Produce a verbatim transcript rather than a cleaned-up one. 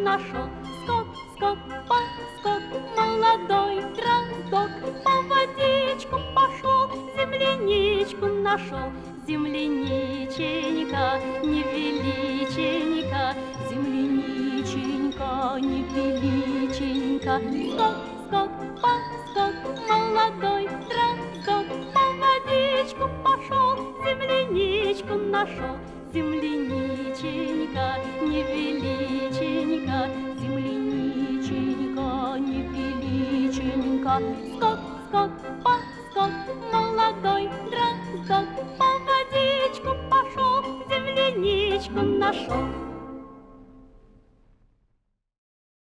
нашел. Скок, скок, поскок, молодой дроздок по водичку пошел, земляничку нашел. Земляниченька, невеличенька, земляниченька, невеличенька. Скок, скок, поскок, молодой дроздок по водичку пошел, земляничку нашел. Земляниченька, невеличенька, земляниченька, невеличенька. Скок, скок, поскок, молодой дроздок по водичку пошел, земляничку нашел.